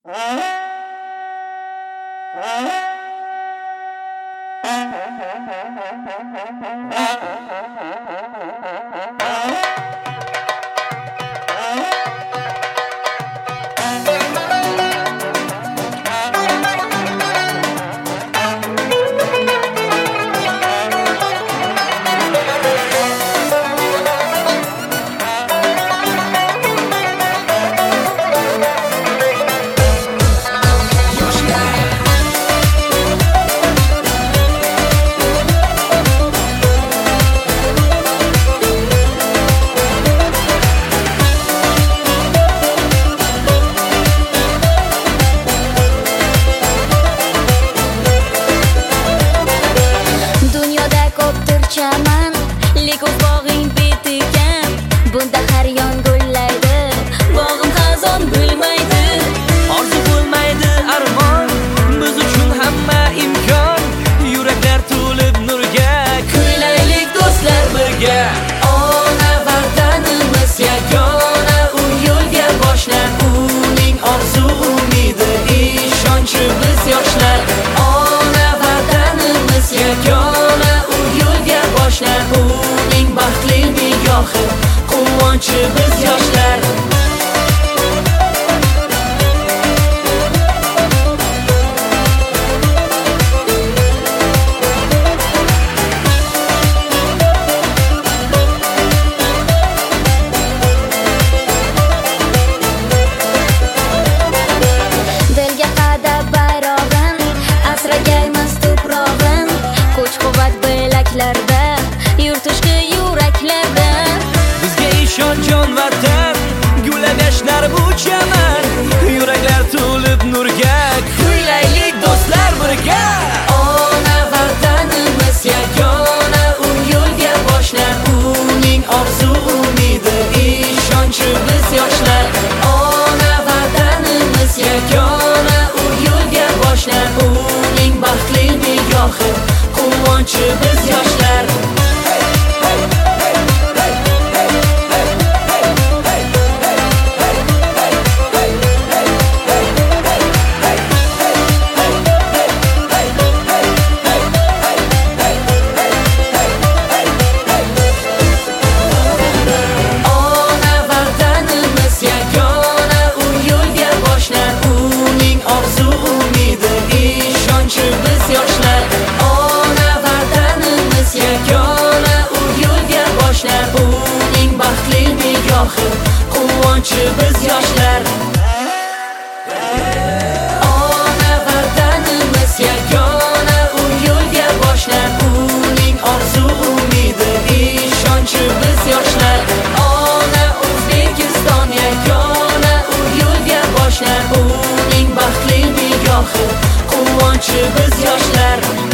Chaman, lek o'z bog'ing betikan. Bunda har yon gullaydi, bog'im xazon bo'lmaydi. Orzu bo'lmaydi armon, biz uchun hamma imkon. Yuraklar to'lib nurga, kuylaylik do'stlar birga. Ona vatanimiz yagona, u yo'lga boshlar. Uning orzu umidi, ishonchi biz yoshlar. Ona vatanimiz yagona, uning baxtli nigohi, quvonchi biz yoshlar. Dilga qadab bayrog'in, asragaymiz to'prog'in. Kuch-quvvat bilaklarda, yurtishki yuraklarda. Bizga ishon jon vatan, gullab yashnar bu chaman. Yuraklar to'lib nurga, kuylaylik do'stlar birga. Ona vatanimiz yagona, u yo'lga boshlar. Uning orzu umidi, ishonchi biz yoshlar. Ona vatanimiz yagona, u yo'lga boshlar. Uning baxtli nigohi, quvonchi biz yoshlar. Uning baxtli nigohi, quvonchi biz yoshlar. Ona vatanimiz yagona, u yo'lga boshlar. Uning orzu umidi, ishonchi biz yoshlar. Ona O'zbekiston yagona, u yo'lga boshlar. Uning baxtli nigohi, quvonchi biz yoshlar.